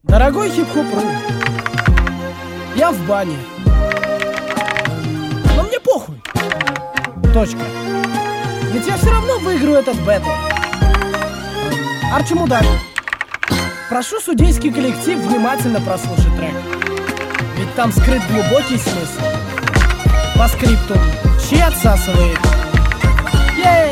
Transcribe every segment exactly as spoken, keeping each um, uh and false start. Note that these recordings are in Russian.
Дорогой хип-хоп.ру, я в бане, но мне похуй. Точка. Ведь я все равно выиграю этот бэтл. Арчи Мудак, прошу судейский коллектив внимательно прослушать трек, ведь там скрыт глубокий смысл. По скрипту, чьи отсасывает. Ей!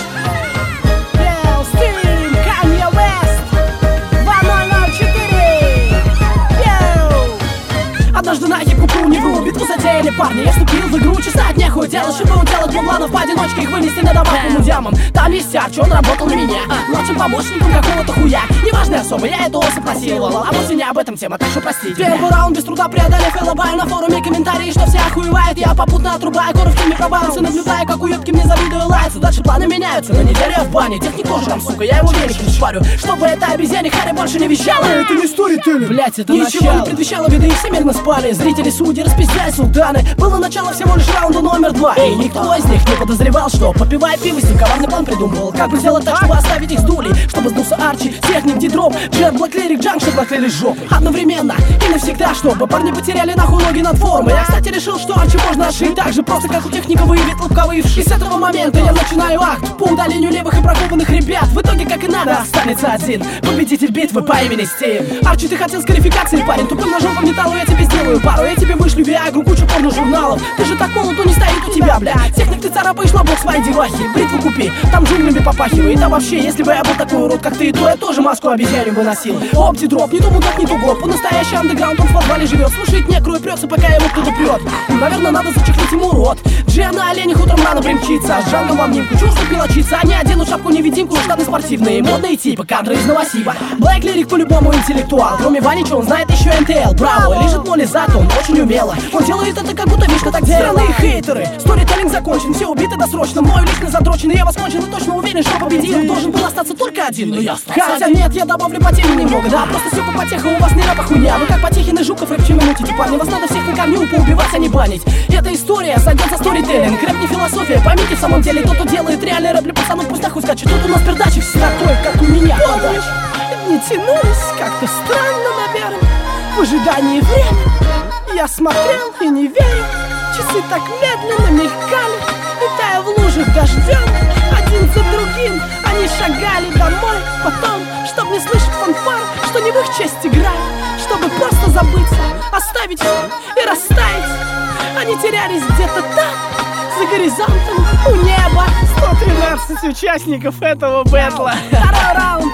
Однажды на хип-хопу не вру, битву затеяли парни. Я вступил в игру, честно от нехуй делать, чтобы уделать два планов поодиночке, их вынести на добавку мудямам. Там есть Арчи, он работал на меня, младшим помощником какого-то хуя. Неважно особо, я эту особь насиловал, а вовсе не об этом тема, так что простите. Первый раунд без труда преодолев, я лобаю на форуме комментарии, что все охуевают. Я попутно отрубаю кору в теме пробаунсы, наблюдаю, как уебки мне завидую лаются. Дальше планы меняются, на неделю я в бане. Техник тоже там, сука, я его веник не шпарю, чтобы эта обезьяне Харри больше не вещала. Это не сторителлинг, блять, это ничего начало. Не предвещало беды, и все мирно спали. Зрители, судьи, распиздяй, султаны. Было начало всего лишь раунда номер два, и никто из них не подозревал, что, попивая пиво, с ним коварный план придумывал. Как бы сделать так, чтобы оставить их с дулей, чтобы сдулся Арчи, техник, дидроп, Джет, Блэклерик, Джанк, чтобы наклеили жопы одновременно и навсегда, чтобы парни потеряли нахуй ноги над формой. Я, кстати, решил, что Арчи можно ошить так же просто, как у техника выявит лобковые вши. И с этого момента я начинаю акт по удалению левых и прокованных ребят. В итоге, как и надо, останется один победитель битвы по имени Стим. Арчи, ты хотел скарификации, парень, тупым ножом по металлу я тебе сделаю пару. Я тебе вышлю виагру, кучу порно-журналов. Ты же так молод, не стоит у тебя, бля. Техник, ты царапаешь лобок своей девахи. Бритву купи, там джунглями попахивает. А вообще, если бы я был такой урод, как ты, то я тоже маску обезьянью бы носил. Опти дроп, не то мудак, не то год. По-настоящему андеграунд, он в подвале живет. Слушает некру и прется, пока его кто-то прет. Наверное, надо зачехлить ему рот. Джия на оленях утром рано примчится, а с Джангом в обнимку. Чушь мелочиться, они оденут шапку-невидимку, штаны спортивные, модные типа, кадры из Новосиба. Блэклерик по-любому интеллектуал. Кроме Ванича, он знает еще эн тэ эл. Браво, лежит моли зато, он очень умело. Он делает это, как будто вишка так делала. Странные хейтеры, сторителлинг закончен, все убиты досрочно. Мой лично задроченный, я вас кончил и точно уверен, что победил. Должен был остаться только один, но я остался. Хотя нет, я добавлю по теме немного, да. Просто все по потехам, у вас не рэпа хуйня. Вы как Потехин и Жуков, рэп чем мутите, парни. Вас надо всех на корню поубивать, а не банить. Эта история сойдет за сторителлинг. Рэп не философия, поймите, в самом деле тот, кто делает реальный рэп для пацанов, пусть нахуй скачет. Тут у нас передачи все такое, как у меня. Помнишь, дни тянулись как-то странно, наверное, в ожидании времени. Я смотрел и не верил, часы так медленно мелькали, летая в лужах дождем. Один за другим они шагали домой. Потом, чтоб не слышать фанфар, что не в их честь играют, чтобы просто забыться, оставить все и растаять. Они терялись где-то там, за горизонтом, у неба. сто тринадцать участников этого бэтла. Второй раунд,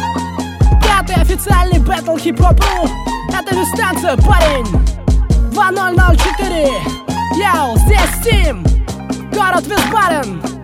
пятый официальный бэтл хип-хоп.ру. Это дистанция, парень. два ноль ноль четыре. Йоу, здесь Стим, город Висбаден.